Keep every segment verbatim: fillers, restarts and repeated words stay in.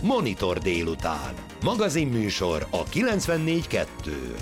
Monitor délután. Magazinműsor a kilencvennégy kettőn.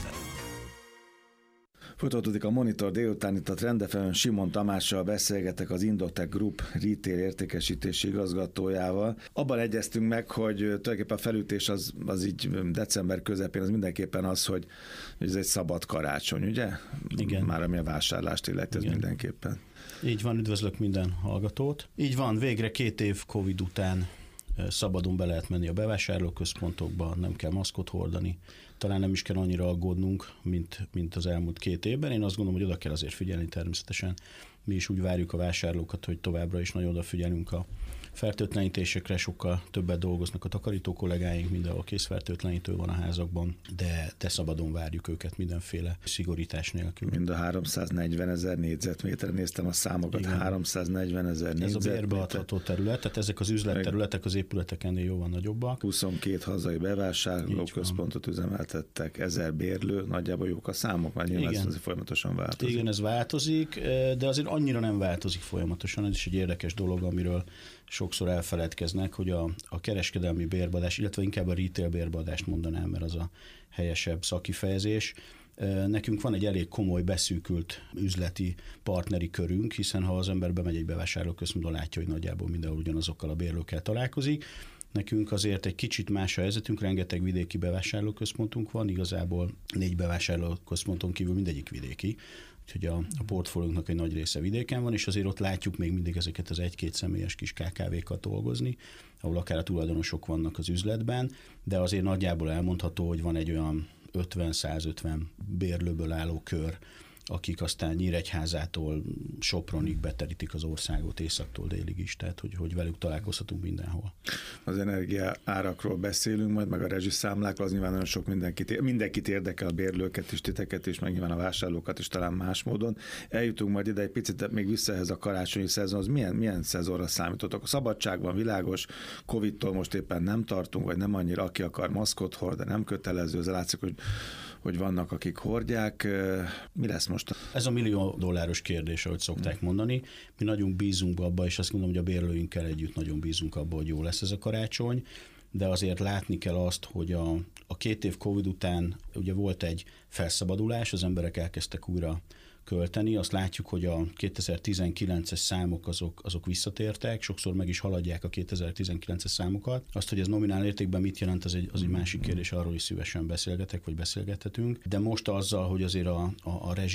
Folytatódik a Monitor délután, itt a Trend ef em-en Simon Tamással beszélgetek, az Indotech Group retail értékesítési igazgatójával. Abban egyeztünk meg, hogy tulajdonképpen a felütés az, az így december közepén az mindenképpen az, hogy ez egy szabad karácsony, ugye? Igen. Már ami a vásárlást illeti, ez mindenképpen. Így van, üdvözlök minden hallgatót. Így van, végre két év Covid után szabadon be lehet menni a bevásárlóközpontokba, nem kell maszkot hordani, talán nem is kell annyira aggódnunk, mint, mint az elmúlt két évben. Én azt gondolom, hogy oda kell azért figyelni természetesen. Mi is úgy várjuk a vásárlókat, hogy továbbra is nagyon odafigyelünk a fertőtlenítésekre, sokkal többet dolgoznak a takarító kollégáink, mindenhol készfertőtlenítő van a házakban, de, de szabadon várjuk őket mindenféle szigorítás nélkül. Mind a háromszáznegyvenezer négyzetméter, néztem a számokat, Igen. háromszáznegyvenezer négyzetméter. Ez a bérbeadható terület, tehát ezek az üzletterületek az épületekennél jóval nagyobbak. huszonkét hazai bevásárlóközpontot üzemeltettek, ezer bérlő, nagyjából jók a számok, mert nyilván ez folyamatosan változik. Igen, ez változik, de azért annyira nem változik folyamatosan, ez is egy érdekes dolog, amiről sokszor elfeledkeznek, hogy a, a kereskedelmi bérbeadás, illetve inkább a retail bérbeadást mondanám, mert az a helyesebb szakifejezés. Nekünk van egy elég komoly, beszűkült üzleti partneri körünk, hiszen ha az ember bemegy egy bevásárlóközpontba, látja, hogy nagyjából mindenhol ugyanazokkal a bérlőkkel találkozik. Nekünk azért egy kicsit más a helyzetünk, rengeteg vidéki bevásárlóközpontunk van, igazából négy bevásárlóközponton kívül mindegyik vidéki, úgyhogy a, a portfóliónknak egy nagy része vidéken van, és azért ott látjuk még mindig ezeket az egy-két személyes kis ká ká vékat dolgozni, ahol akár a tulajdonosok vannak az üzletben, de azért nagyjából elmondható, hogy van egy olyan ötven-százötven bérlőből álló kör, akik aztán Nyíregyházától Sopronig beterítik az országot északtól délig is, tehát hogy, hogy velük találkozhatunk mindenhol. Az energia árakról beszélünk majd, meg a rezsiszámlákról, az nyilván nagyon sok mindenkit, mindenkit érdekel, a bérlőket is, titeket is, meg nyilván a vásárlókat is talán más módon. Eljutunk majd ide egy picit még vissza ehhez a karácsonyi szezonhoz. Milyen, milyen szezonra számítottak? A szabadság van, világos, Covid-tól most éppen nem tartunk, vagy nem annyira, aki akar maszkot hord, de nem kötelező, ez látszik, hogy, hogy vannak, akik hordják. Mi lesz most? Ez a millió dolláros kérdés, ahogy szokták mondani. Mi nagyon bízunk abba, és azt mondom, hogy a bérlőinkkel együtt nagyon bízunk abba, hogy jó lesz ez a karácsony, de azért látni kell azt, hogy a, a két év Covid után ugye volt egy felszabadulás, az emberek elkezdtek újra költeni, azt látjuk, hogy a kétezer-tizenkilences számok azok, azok visszatértek, sokszor meg is haladják a kétezer-tizenkilences számokat. Azt, hogy ez nominál értékben mit jelent, az egy, az egy másik kérdés, arról is szívesen beszélgetek, vagy beszélgethetünk. De most azzal, hogy azért a, a, a rezsi